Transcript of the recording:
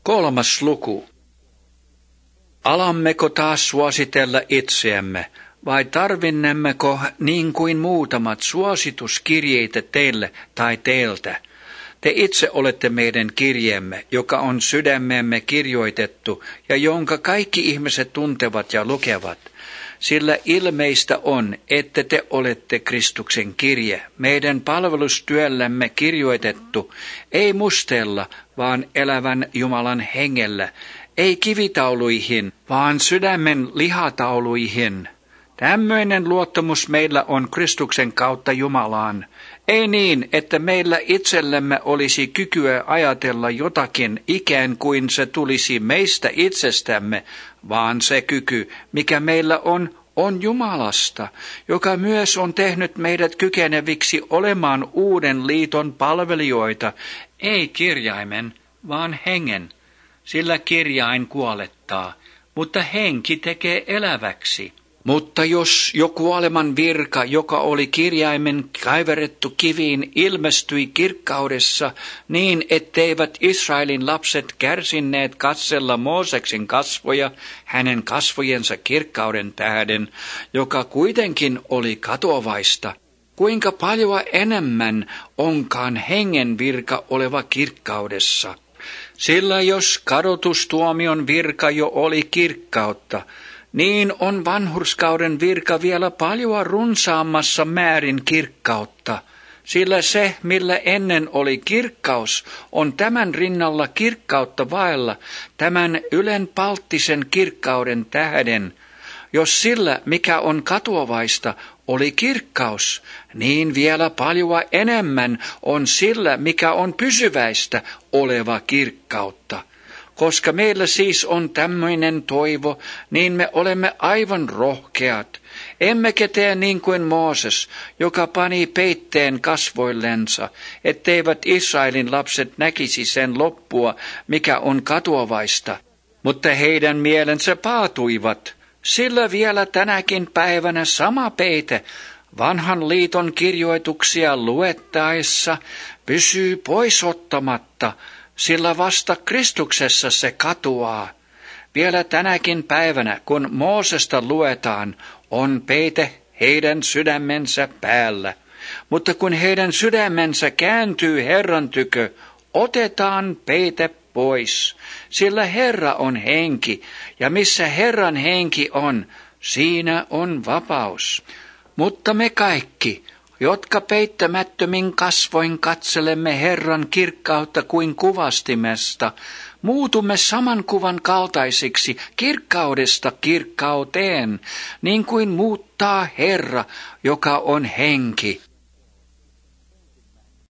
3. luku. Alammeko taas suositella itseämme, vai tarvinnemmeko niin kuin muutamat suosituskirjeitä teille tai teiltä? Te itse olette meidän kirjeemme, joka on sydämemme kirjoitettu ja jonka kaikki ihmiset tuntevat ja lukevat. Sillä ilmeistä on, että te olette Kristuksen kirje, meidän palvelustyöllämme kirjoitettu, ei musteella, vaan elävän Jumalan hengellä, ei kivitauluihin, vaan sydämen lihatauluihin. Tämmöinen luottamus meillä on Kristuksen kautta Jumalaan. Ei niin, että meillä itsellemme olisi kykyä ajatella jotakin ikään kuin se tulisi meistä itsestämme, vaan se kyky, mikä meillä on Jumalasta, joka myös on tehnyt meidät kykeneviksi olemaan uuden liiton palvelijoita, ei kirjaimen, vaan hengen. Sillä kirjain kuolettaa, mutta henki tekee eläväksi. Mutta jos jo kuoleman virka, joka oli kirjaimen kaiverrettu kiviin, ilmestyi kirkkaudessa niin, etteivät Israelin lapset kärsineet katsella Mooseksen kasvoja hänen kasvojensa kirkkauden tähden, joka kuitenkin oli katoavaista, kuinka paljon enemmän onkaan hengen virka oleva kirkkaudessa. Sillä jos kadotustuomion virka jo oli kirkkautta, niin on vanhurskauden virka vielä paljon runsaammassa määrin kirkkautta, sillä se, millä ennen oli kirkkaus, on tämän rinnalla kirkkautta vailla tämän ylenpalttisen kirkkauden tähden. Jos sillä, mikä on katoavaista, oli kirkkaus, niin vielä paljon enemmän on sillä, mikä on pysyväistä, oleva kirkkautta. Koska meillä siis on tämmöinen toivo, niin me olemme aivan rohkeat. Emmekä tee niin kuin Mooses, joka pani peitteen kasvoillensa, etteivät Israelin lapset näkisi sen loppua, mikä on katoavaista. Mutta heidän mielensä paatuivat, sillä vielä tänäkin päivänä sama peite vanhan liiton kirjoituksia luettaessa pysyy pois ottamatta, sillä vasta Kristuksessa se katoaa. Vielä tänäkin päivänä, kun Moosesta luetaan, on peite heidän sydämensä päällä. Mutta kun heidän sydämensä kääntyy Herran tykö, otetaan peite pois. Sillä Herra on henki, ja missä Herran henki on, siinä on vapaus. Mutta me kaikki, jotka peittämättömin kasvoin katselemme Herran kirkkautta kuin kuvastimesta, muutumme saman kuvan kaltaisiksi kirkkaudesta kirkkauteen, niin kuin muuttaa Herra, joka on henki.